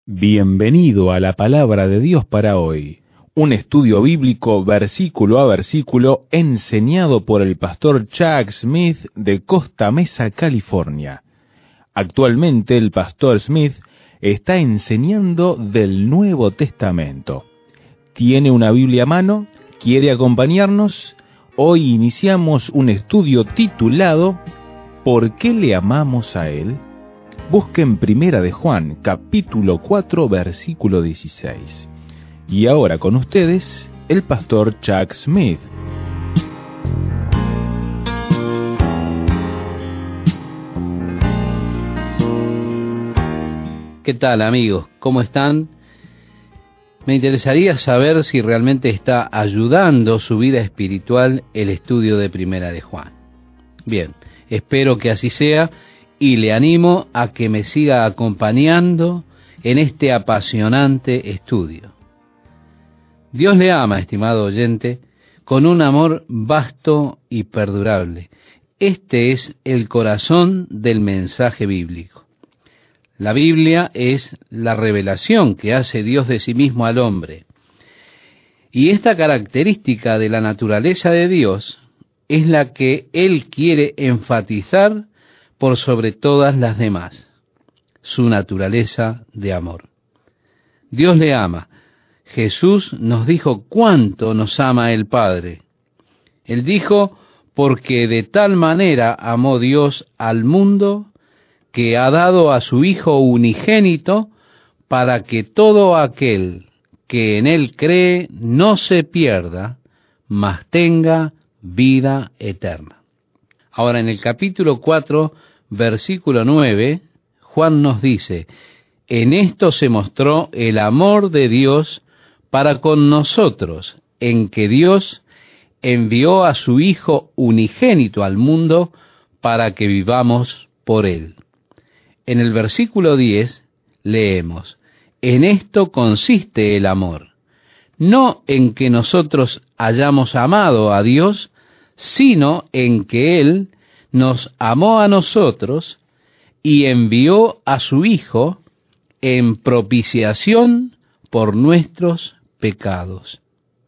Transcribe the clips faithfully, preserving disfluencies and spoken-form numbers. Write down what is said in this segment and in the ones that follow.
Bienvenido a la Palabra de Dios para hoy, un estudio bíblico versículo a versículo enseñado por el pastor Chuck Smith de Costa Mesa, California. Actualmente el pastor Smith está enseñando del Nuevo Testamento. ¿Tiene una Biblia a mano? ¿Quiere acompañarnos? Hoy iniciamos un estudio titulado ¿Por qué le amamos a Él? Busquen Primera de Juan, capítulo cuatro, versículo dieciséis. Y ahora con ustedes, el pastor Chuck Smith. ¿Qué tal, amigos? ¿Cómo están? Me interesaría saber si realmente está ayudando su vida espiritual el estudio de Primera de Juan. Bien, espero que así sea. Y le animo a que me siga acompañando en este apasionante estudio. Dios le ama, estimado oyente, con un amor vasto y perdurable. Este es el corazón del mensaje bíblico. La Biblia es la revelación que hace Dios de sí mismo al hombre. Y esta característica de la naturaleza de Dios es la que Él quiere enfatizar por sobre todas las demás, su naturaleza de amor. Dios le ama. Jesús nos dijo cuánto nos ama el Padre. Él dijo, porque de tal manera amó Dios al mundo, que ha dado a su Hijo unigénito, para que todo aquel que en Él cree no se pierda, mas tenga vida eterna. Ahora, en el capítulo cuatro, versículo nueve, Juan nos dice, en esto se mostró el amor de Dios para con nosotros, en que Dios envió a su Hijo unigénito al mundo para que vivamos por Él. En el versículo diez leemos, en esto consiste el amor, no en que nosotros hayamos amado a Dios, sino en que Él nos amó a nosotros y envió a su Hijo en propiciación por nuestros pecados.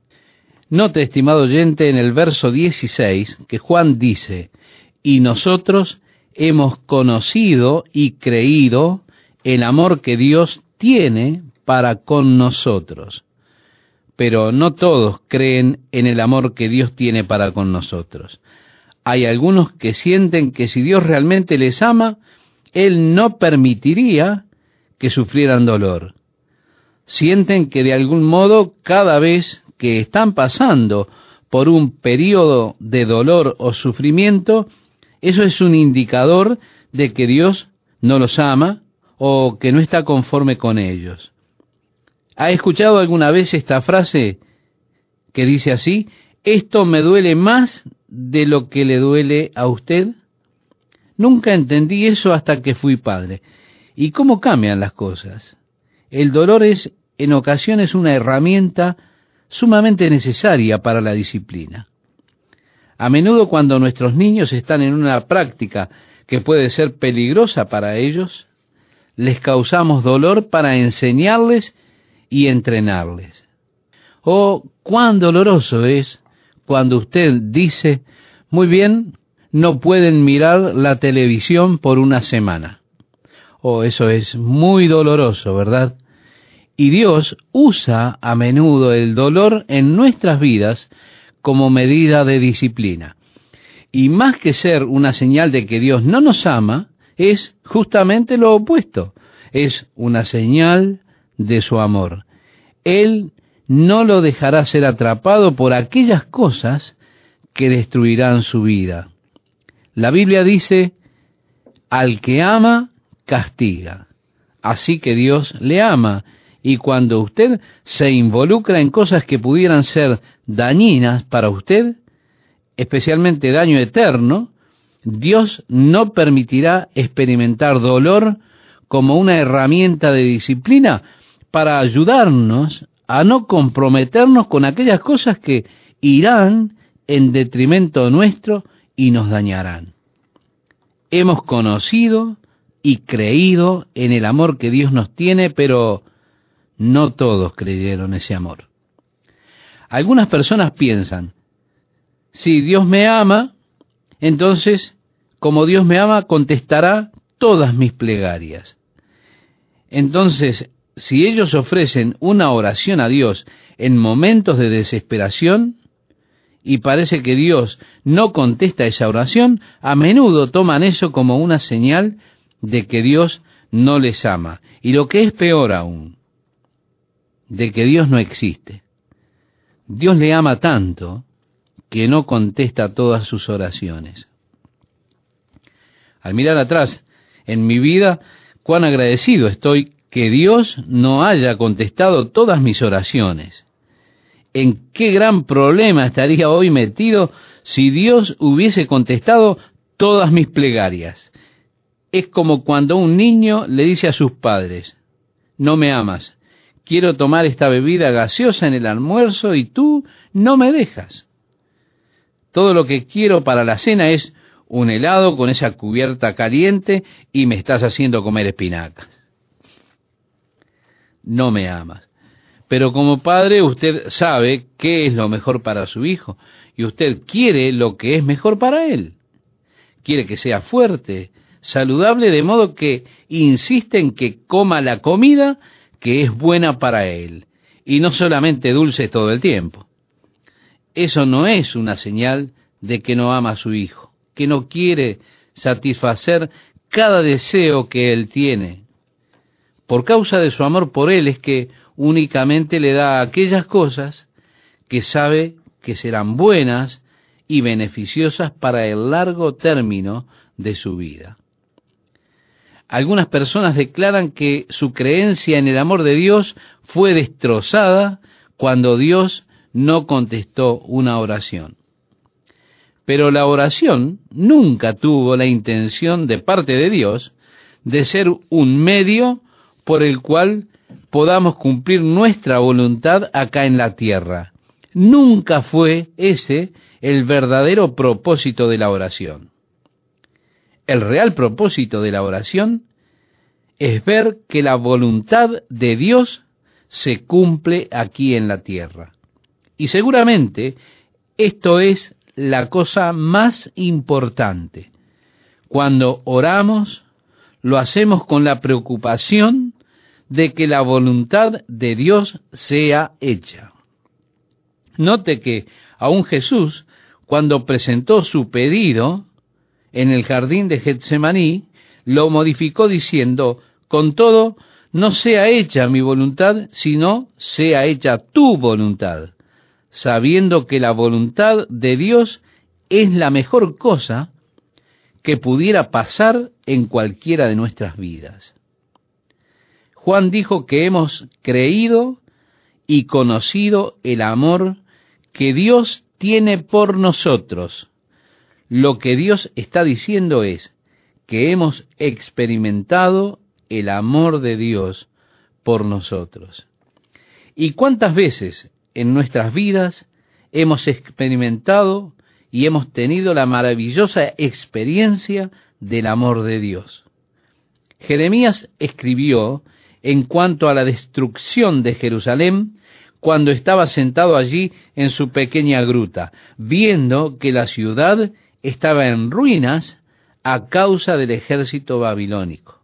Note, estimado oyente, en el verso dieciséis, que Juan dice, y nosotros hemos conocido y creído el amor que Dios tiene para con nosotros. Pero no todos creen en el amor que Dios tiene para con nosotros. Hay algunos que sienten que si Dios realmente les ama, Él no permitiría que sufrieran dolor. Sienten que de algún modo, cada vez que están pasando por un periodo de dolor o sufrimiento, eso es un indicador de que Dios no los ama o que no está conforme con ellos. ¿Ha escuchado alguna vez esta frase que dice así? Esto me duele más de lo que le duele a usted. Nunca entendí eso hasta que fui padre. ¿Y cómo cambian las cosas? El dolor es en ocasiones una herramienta sumamente necesaria para la disciplina. A menudo cuando nuestros niños están en una práctica que puede ser peligrosa para ellos, les causamos dolor para enseñarles y entrenarles. Oh, cuán doloroso es cuando usted dice, muy bien, no pueden mirar la televisión por una semana. Oh, eso es muy doloroso, ¿verdad? Y Dios usa a menudo el dolor en nuestras vidas como medida de disciplina. Y más que ser una señal de que Dios no nos ama, es justamente lo opuesto. Es una señal de su amor. Él no lo dejará ser atrapado por aquellas cosas que destruirán su vida. La Biblia dice, al que ama, castiga. Así que Dios le ama, y cuando usted se involucra en cosas que pudieran ser dañinas para usted, especialmente daño eterno, Dios no permitirá experimentar dolor como una herramienta de disciplina para ayudarnos a no comprometernos con aquellas cosas que irán en detrimento nuestro y nos dañarán. Hemos conocido y creído en el amor que Dios nos tiene, pero no todos creyeron ese amor. Algunas personas piensan, si Dios me ama, entonces, como Dios me ama, contestará todas mis plegarias. Entonces, si ellos ofrecen una oración a Dios en momentos de desesperación, y parece que Dios no contesta esa oración, a menudo toman eso como una señal de que Dios no les ama. Y lo que es peor aún, de que Dios no existe. Dios le ama tanto que no contesta todas sus oraciones. Al mirar atrás en mi vida, cuán agradecido estoy que Dios no haya contestado todas mis oraciones. ¿En qué gran problema estaría hoy metido si Dios hubiese contestado todas mis plegarias? Es como cuando un niño le dice a sus padres, no me amas, quiero tomar esta bebida gaseosa en el almuerzo y tú no me dejas. Todo lo que quiero para la cena es un helado con esa cubierta caliente y me estás haciendo comer espinacas. No me amas. Pero como padre usted sabe qué es lo mejor para su hijo y usted quiere lo que es mejor para él. Quiere que sea fuerte, saludable, de modo que insiste en que coma la comida que es buena para él y no solamente dulces todo el tiempo. Eso no es una señal de que no ama a su hijo, que no quiere satisfacer cada deseo que él tiene. Por causa de su amor por él es que únicamente le da aquellas cosas que sabe que serán buenas y beneficiosas para el largo término de su vida. Algunas personas declaran que su creencia en el amor de Dios fue destrozada cuando Dios no contestó una oración. Pero la oración nunca tuvo la intención de parte de Dios de ser un medio por el cual podamos cumplir nuestra voluntad acá en la tierra. Nunca fue ese el verdadero propósito de la oración. El real propósito de la oración es ver que la voluntad de Dios se cumple aquí en la tierra. Y seguramente esto es la cosa más importante. Cuando oramos, lo hacemos con la preocupación de que la voluntad de Dios sea hecha. Note que aún Jesús, cuando presentó su pedido en el jardín de Getsemaní, lo modificó diciendo, con todo, no sea hecha mi voluntad, sino sea hecha tu voluntad, sabiendo que la voluntad de Dios es la mejor cosa que pudiera pasar en cualquiera de nuestras vidas. Juan dijo que hemos creído y conocido el amor que Dios tiene por nosotros. Lo que Dios está diciendo es que hemos experimentado el amor de Dios por nosotros. ¿Y cuántas veces en nuestras vidas hemos experimentado y hemos tenido la maravillosa experiencia del amor de Dios? Jeremías escribió en cuanto a la destrucción de Jerusalén cuando estaba sentado allí en su pequeña gruta, viendo que la ciudad estaba en ruinas a causa del ejército babilónico.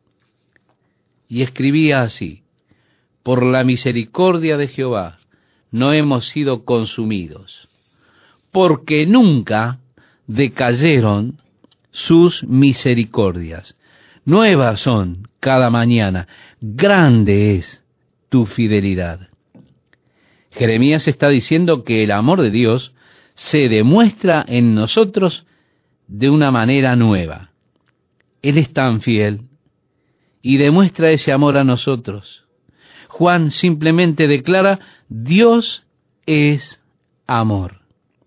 Y escribía así, por la misericordia de Jehová no hemos sido consumidos, porque nunca decayeron sus misericordias. Nuevas son cada mañana, grande es tu fidelidad. Jeremías está diciendo que el amor de Dios se demuestra en nosotros de una manera nueva. Él es tan fiel y demuestra ese amor a nosotros. Juan simplemente declara, Dios es amor.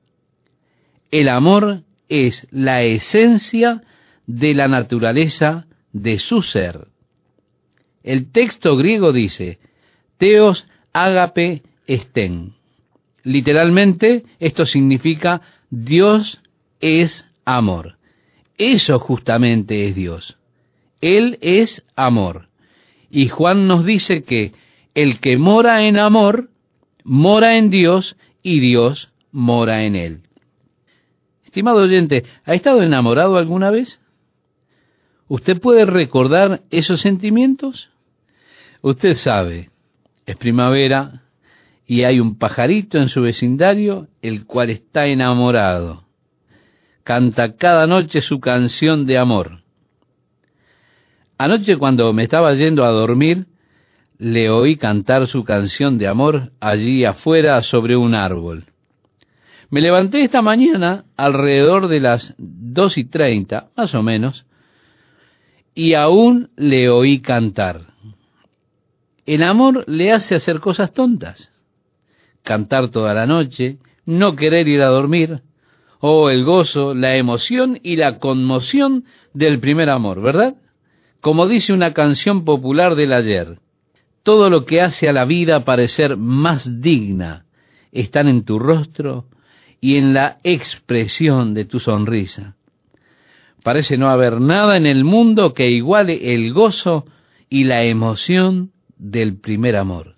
El amor es la esencia de la naturaleza de su ser. El texto griego dice, Theos ágape estén. Literalmente, esto significa Dios es amor. Eso justamente es Dios. Él es amor. Y Juan nos dice que el que mora en amor, mora en Dios y Dios mora en él. Estimado oyente, ¿ha estado enamorado alguna vez? ¿Usted puede recordar esos sentimientos? Usted sabe, es primavera y hay un pajarito en su vecindario el cual está enamorado. Canta cada noche su canción de amor. Anoche cuando me estaba yendo a dormir, le oí cantar su canción de amor allí afuera sobre un árbol. Me levanté esta mañana alrededor de las dos y treinta, más o menos, y aún le oí cantar. El amor le hace hacer cosas tontas. Cantar toda la noche, no querer ir a dormir. Oh, el gozo, la emoción y la conmoción del primer amor, ¿verdad? Como dice una canción popular del ayer, todo lo que hace a la vida parecer más digna están en tu rostro y en la expresión de tu sonrisa. Parece no haber nada en el mundo que iguale el gozo y la emoción del primer amor.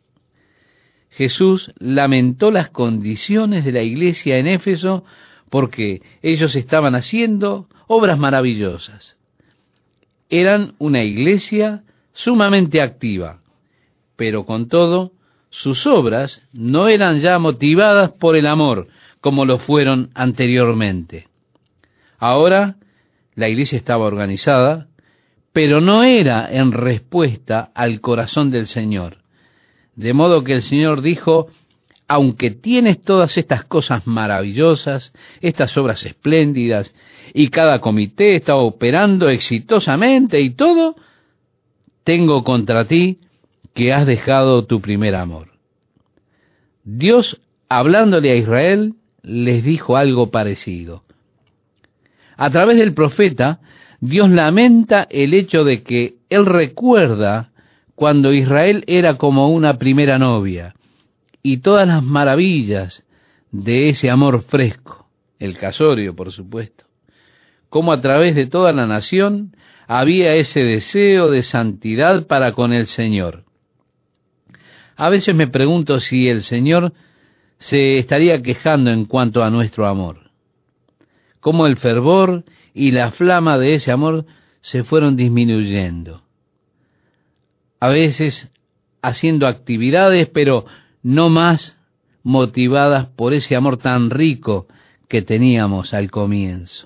Jesús lamentó las condiciones de la iglesia en Éfeso porque ellos estaban haciendo obras maravillosas. Eran una iglesia sumamente activa, pero con todo, sus obras no eran ya motivadas por el amor, como lo fueron anteriormente. Ahora, la iglesia estaba organizada, pero no era en respuesta al corazón del Señor. De modo que el Señor dijo, aunque tienes todas estas cosas maravillosas, estas obras espléndidas, y cada comité está operando exitosamente y todo, tengo contra ti que has dejado tu primer amor. Dios, hablándole a Israel, les dijo algo parecido. A través del profeta, Dios lamenta el hecho de que Él recuerda cuando Israel era como una primera novia, y todas las maravillas de ese amor fresco, el casorio, por supuesto. Cómo a través de toda la nación había ese deseo de santidad para con el Señor. A veces me pregunto si el Señor se estaría quejando en cuanto a nuestro amor. Cómo el fervor y la flama de ese amor se fueron disminuyendo. A veces haciendo actividades, pero no más motivadas por ese amor tan rico que teníamos al comienzo.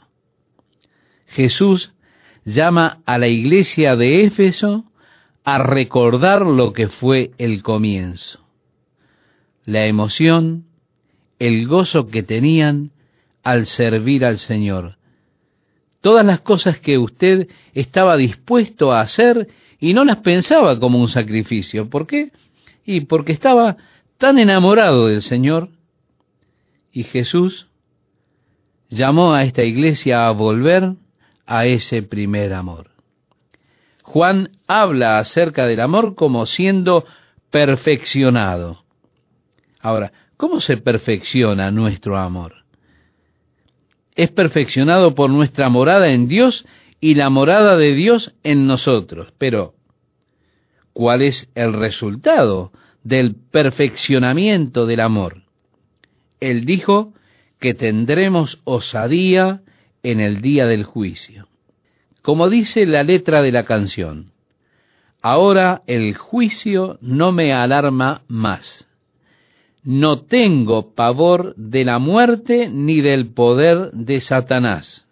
Jesús llama a la iglesia de Éfeso a recordar lo que fue el comienzo, la emoción, el gozo que tenían al servir al Señor, todas las cosas que usted estaba dispuesto a hacer y no las pensaba como un sacrificio. ¿Por qué? Y porque estaba tan enamorado del Señor, y Jesús llamó a esta iglesia a volver a ese primer amor. Juan habla acerca del amor como siendo perfeccionado. Ahora, ¿cómo se perfecciona nuestro amor? Es perfeccionado por nuestra morada en Dios y la morada de Dios en nosotros. Pero, ¿cuál es el resultado del perfeccionamiento del amor? Él dijo que tendremos osadía en el día del juicio. Como dice la letra de la canción, ahora el juicio no me alarma más. No tengo pavor de la muerte ni del poder de Satanás.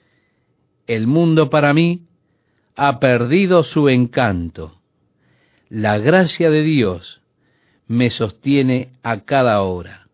El mundo para mí ha perdido su encanto. La gracia de Dios me sostiene a cada hora.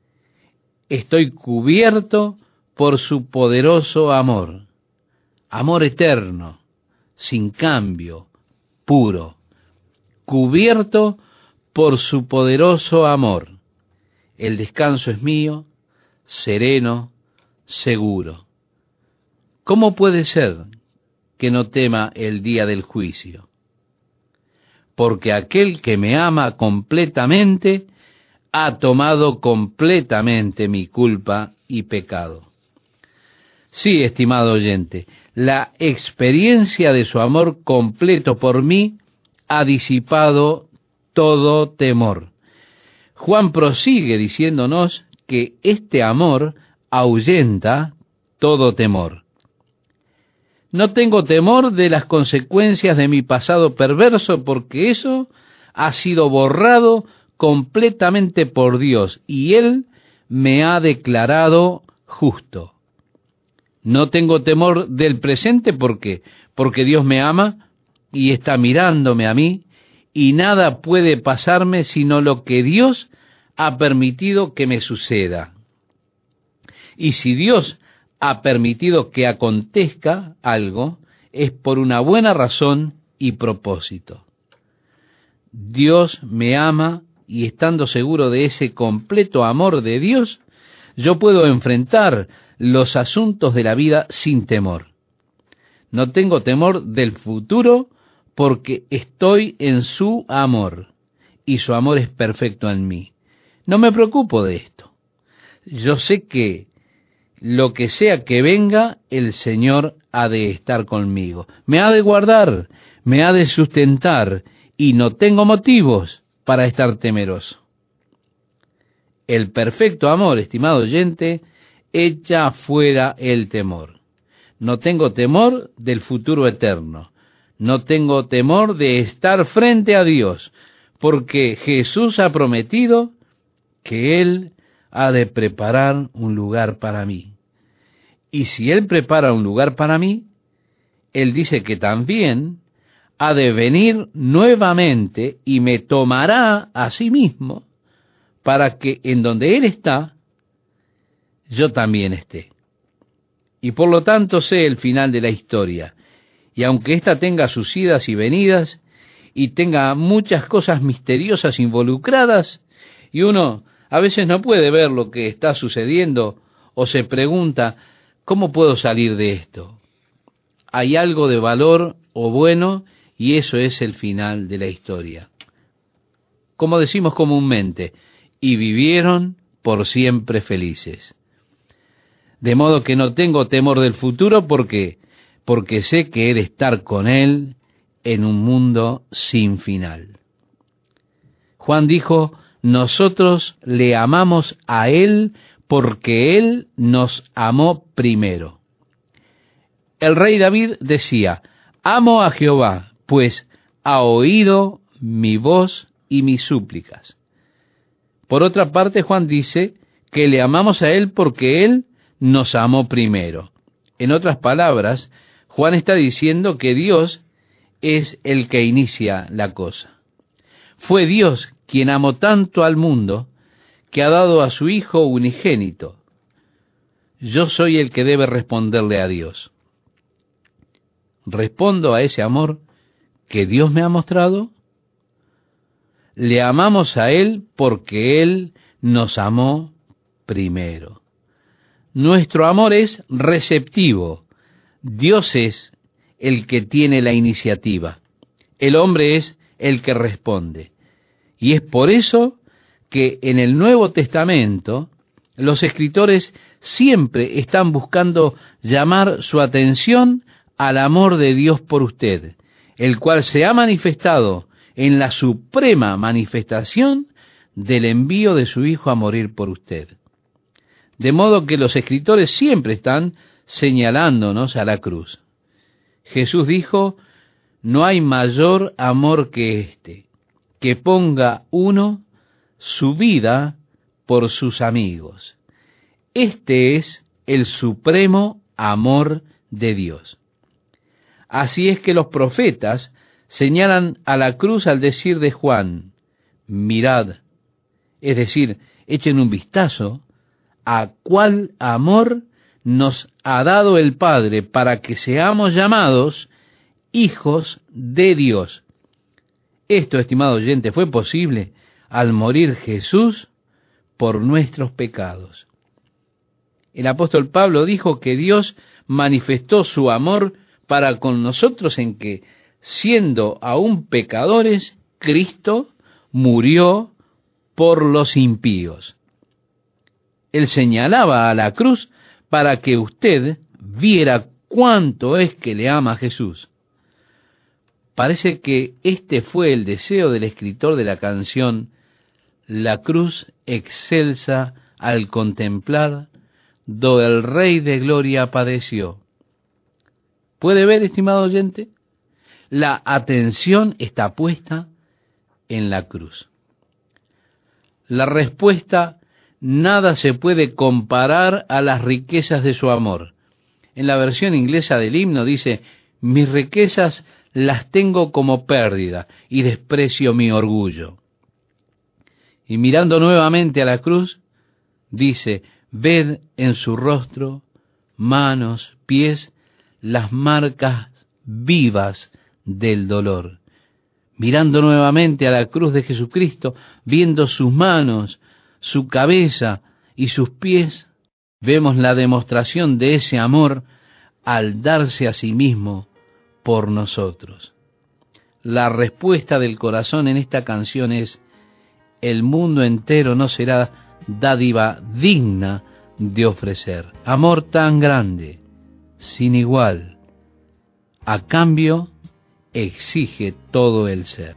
Estoy cubierto por su poderoso amor, amor eterno, sin cambio, puro, cubierto por su poderoso amor. El descanso es mío, sereno, seguro. ¿Cómo puede ser que no tema el día del juicio? Porque aquel que me ama completamente ha tomado completamente mi culpa y pecado. Sí, estimado oyente, la experiencia de su amor completo por mí ha disipado todo temor. Juan prosigue diciéndonos que este amor ahuyenta todo temor. No tengo temor de las consecuencias de mi pasado perverso, porque eso ha sido borrado completamente por Dios y Él me ha declarado justo. No tengo temor del presente, porque porque Dios me ama y está mirándome a mí, y nada puede pasarme sino lo que Dios ha permitido que me suceda. Y si Dios ha permitido que acontezca algo, es por una buena razón y propósito. Dios me ama, y estando seguro de ese completo amor de Dios, yo puedo enfrentar los asuntos de la vida sin temor. No tengo temor del futuro porque estoy en su amor, y su amor es perfecto en mí. No me preocupo de esto. Yo sé que lo que sea que venga, el Señor ha de estar conmigo. Me ha de guardar, me ha de sustentar, y no tengo motivos para estar temeroso. El perfecto amor, estimado oyente, echa fuera el temor. No tengo temor del futuro eterno. No tengo temor de estar frente a Dios, porque Jesús ha prometido que Él ha de preparar un lugar para mí. Y si Él prepara un lugar para mí, Él dice que también ha de venir nuevamente y me tomará a sí mismo, para que en donde Él está, yo también esté. Y por lo tanto sé el final de la historia, y aunque ésta tenga sus idas y venidas, y tenga muchas cosas misteriosas involucradas, y uno a veces no puede ver lo que está sucediendo, o se pregunta, ¿cómo puedo salir de esto? Hay algo de valor o bueno, y eso es el final de la historia. Como decimos comúnmente, y vivieron por siempre felices. De modo que no tengo temor del futuro, porque porque sé que he de estar con Él en un mundo sin final. Juan dijo, nosotros le amamos a Él porque Él nos amó primero. El rey David decía, amo a Jehová, pues ha oído mi voz y mis súplicas. Por otra parte, Juan dice que le amamos a Él porque Él nos amó primero. En otras palabras, Juan está diciendo que Dios es el que inicia la cosa. Fue Dios quien amó tanto al mundo que ha dado a su Hijo unigénito. Yo soy el que debe responderle a Dios. ¿Respondo a ese amor que Dios me ha mostrado? Le amamos a Él porque Él nos amó primero. Nuestro amor es receptivo. Dios es el que tiene la iniciativa. El hombre es el que responde. Y es por eso que en el Nuevo Testamento los escritores siempre están buscando llamar su atención al amor de Dios por usted, el cual se ha manifestado en la suprema manifestación del envío de su Hijo a morir por usted. De modo que los escritores siempre están señalándonos a la cruz. Jesús dijo, no hay mayor amor que este, que ponga uno su vida por sus amigos. Este es el supremo amor de Dios. Así es que los profetas señalan a la cruz al decir de Juan, mirad, es decir, echen un vistazo a cuál amor nos ha dado el Padre para que seamos llamados hijos de Dios. Esto, estimado oyente, fue posible al morir Jesús por nuestros pecados. El apóstol Pablo dijo que Dios manifestó su amor para con nosotros en que, siendo aún pecadores, Cristo murió por los impíos. Él señalaba a la cruz para que usted viera cuánto es que le ama a Jesús. Parece que este fue el deseo del escritor de la canción La cruz excelsa al contemplar, do el Rey de Gloria padeció. ¿Puede ver, estimado oyente? La atención está puesta en la cruz. La respuesta: nada se puede comparar a las riquezas de su amor. En la versión inglesa del himno dice: mis riquezas las tengo como pérdida y desprecio mi orgullo. Y mirando nuevamente a la cruz, dice: ved en su rostro, manos, pies, las marcas vivas del dolor. Mirando nuevamente a la cruz de Jesucristo, viendo sus manos, su cabeza y sus pies, vemos la demostración de ese amor al darse a sí mismo por nosotros. La respuesta del corazón en esta canción es: el mundo entero no será dádiva digna de ofrecer. Amor tan grande, sin igual, a cambio exige todo el ser.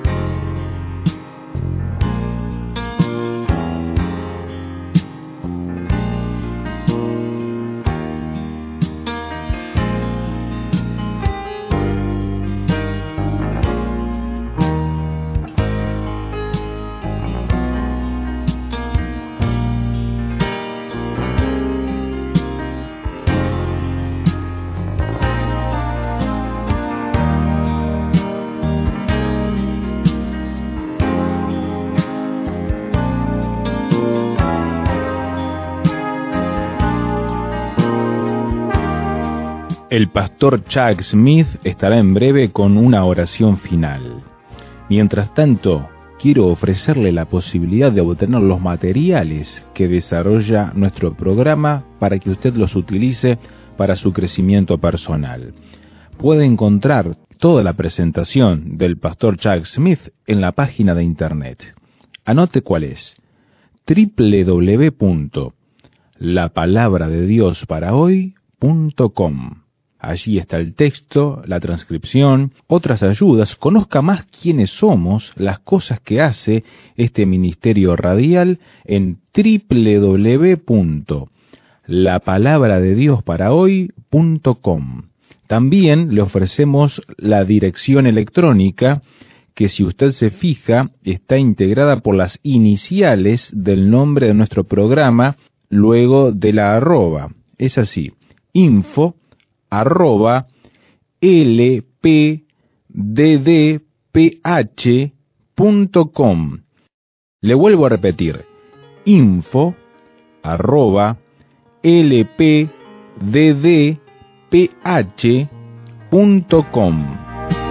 El pastor Chuck Smith estará en breve con una oración final. Mientras tanto, quiero ofrecerle la posibilidad de obtener los materiales que desarrolla nuestro programa para que usted los utilice para su crecimiento personal. Puede encontrar toda la presentación del pastor Chuck Smith en la página de internet. Anote cuál es: doble u doble u doble u punto la palabra de dios para hoy punto com. Allí está el texto, la transcripción, otras ayudas. Conozca más quiénes somos, las cosas que hace este ministerio radial en doble u doble u doble u punto la palabra de dios para hoy punto com. También le ofrecemos la dirección electrónica que, si usted se fija, está integrada por las iniciales del nombre de nuestro programa, luego de la arroba. Es así: info arroba l p d d p h punto com. Le vuelvo a repetir: info arroba l p d d p h punto com.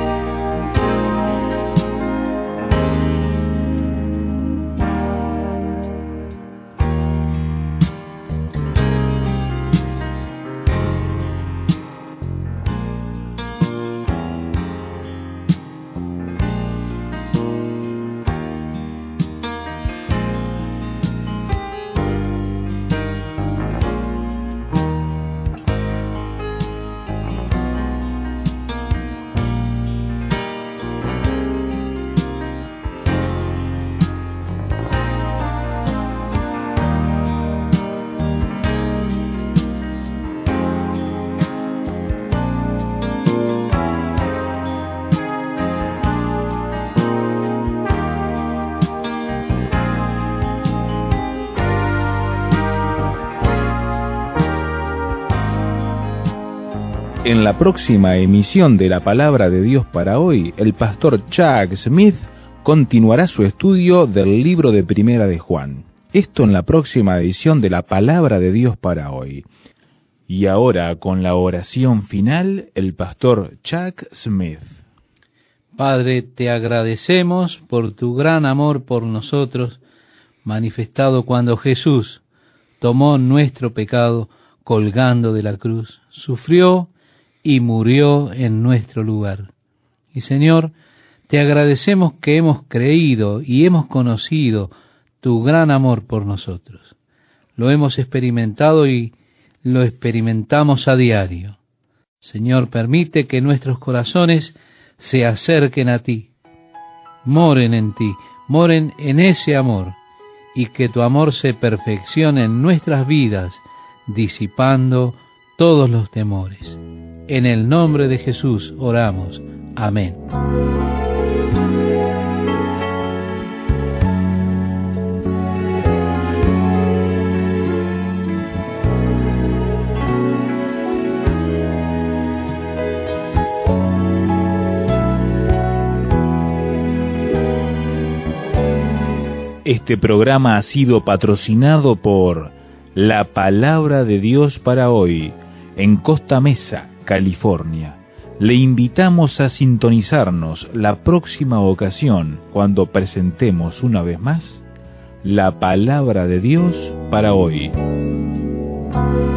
En la próxima emisión de la Palabra de Dios para hoy, el pastor Chuck Smith continuará su estudio del libro de Primera de Juan. Esto en la próxima edición de la Palabra de Dios para hoy. Y ahora, con la oración final, el pastor Chuck Smith. Padre, te agradecemos por tu gran amor por nosotros, manifestado cuando Jesús tomó nuestro pecado colgando de la cruz, sufrió y murió en nuestro lugar. Y Señor, te agradecemos que hemos creído y hemos conocido tu gran amor por nosotros. Lo hemos experimentado y lo experimentamos a diario. Señor, permite que nuestros corazones se acerquen a ti, moren en ti, moren en ese amor, y que tu amor se perfeccione en nuestras vidas, disipando todos los temores. En el nombre de Jesús oramos. Amén. Este programa ha sido patrocinado por La Palabra de Dios para Hoy, en Costa Mesa, California. Le invitamos a sintonizarnos la próxima ocasión cuando presentemos una vez más La Palabra de Dios para Hoy.